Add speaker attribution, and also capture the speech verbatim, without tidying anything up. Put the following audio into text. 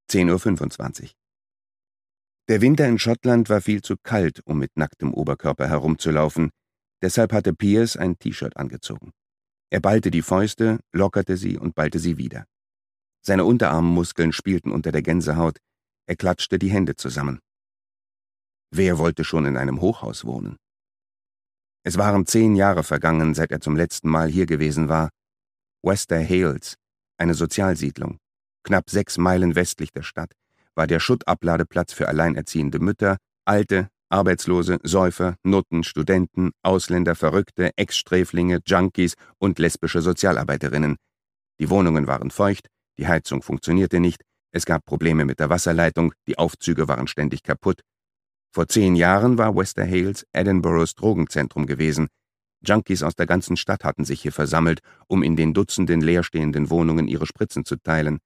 Speaker 1: zehn Uhr fünfundzwanzig. Der Winter in Schottland war viel zu kalt, um mit nacktem Oberkörper herumzulaufen, deshalb hatte Pierce ein T-Shirt angezogen. Er ballte die Fäuste, lockerte sie und ballte sie wieder. Seine Unterarmmuskeln spielten unter der Gänsehaut, er klatschte die Hände zusammen. Wer wollte schon in einem Hochhaus wohnen? Es waren zehn Jahre vergangen, seit er zum letzten Mal hier gewesen war. Wester Hailes, eine Sozialsiedlung, knapp sechs Meilen westlich der Stadt, war der Schuttabladeplatz für alleinerziehende Mütter, Alte, Arbeitslose, Säufer, Nutten, Studenten, Ausländer, Verrückte, Ex-Sträflinge, Junkies und lesbische Sozialarbeiterinnen. Die Wohnungen waren feucht, die Heizung funktionierte nicht, es gab Probleme mit der Wasserleitung, die Aufzüge waren ständig kaputt. Vor zehn Jahren war Wester Hailes Edinburghs Drogenzentrum gewesen. Junkies aus der ganzen Stadt hatten sich hier versammelt, um in den Dutzenden leerstehenden Wohnungen ihre Spritzen zu teilen.